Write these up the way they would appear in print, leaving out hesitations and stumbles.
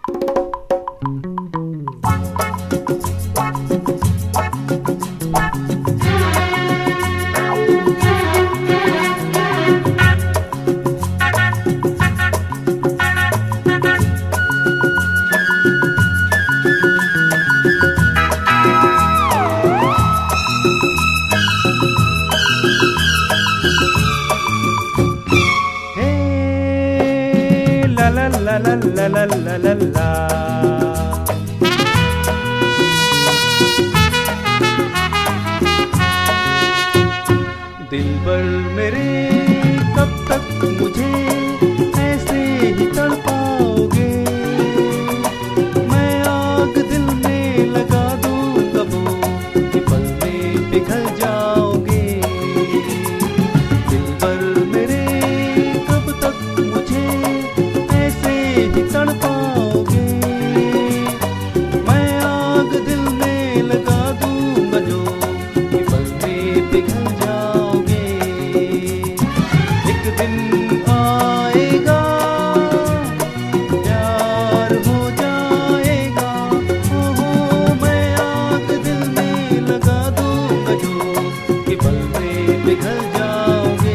ला ला ला ला ला ला ला। दिलबर मेरे कब तक मुझे ऐसे ही तड़पाओगे? मैं आग दिल में लगा दूंगा वो कि पल में पिघल जाओगे। दिलबर मेरे कब तक मुझे ऐसे ही तड़पाओगे? मैं आग दिल में लगा दूंगा जो कि पल में पिघल जाओगे। एक दिन आएगा प्यार हो जाएगा, हो मैं आग दिल में लगा दूंगा जो कि पल में पिघल जाओगे।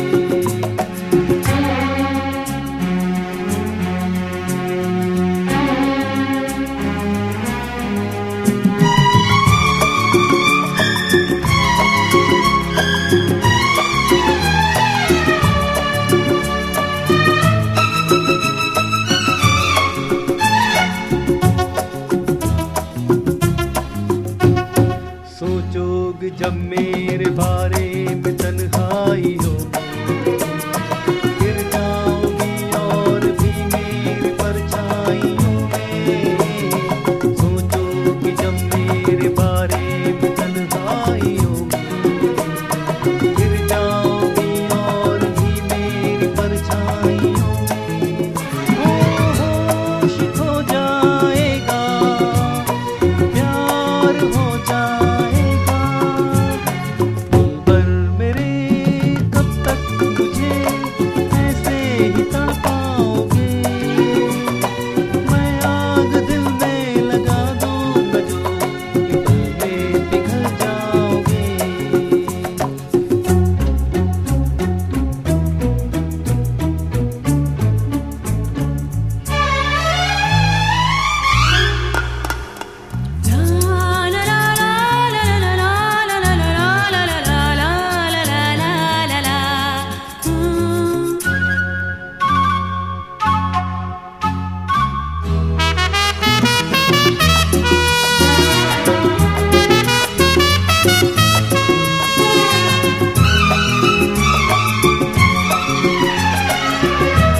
सोचोगे जब मेरे बारे में तन्हाई होगी, गिर जाओगी और भी मेरी परछाइयों में। सोचोगे जब मेरे बारे में तन्हाई होगी, गिर जाओगी और भी मेरी परछाइयों में। होश खो जाएगा, प्यार हो जाएगा। दिलबर मेरे कब तक मुझे ऐसे ही तड़पाओगे? मैं आग दिल में लगा दूंगा जो कि पल में पिघल जाओगे।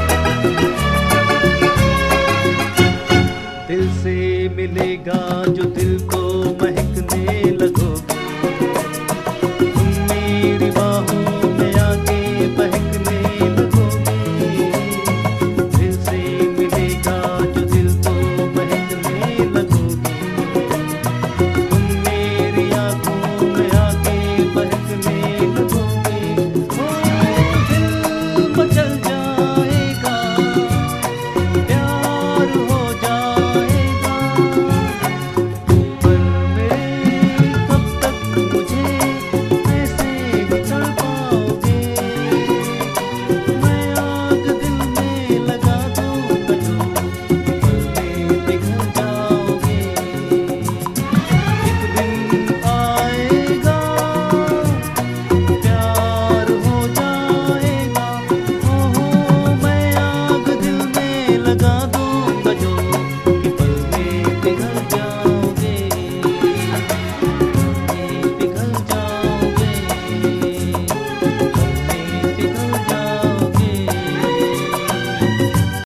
दिल से मिलेगा जो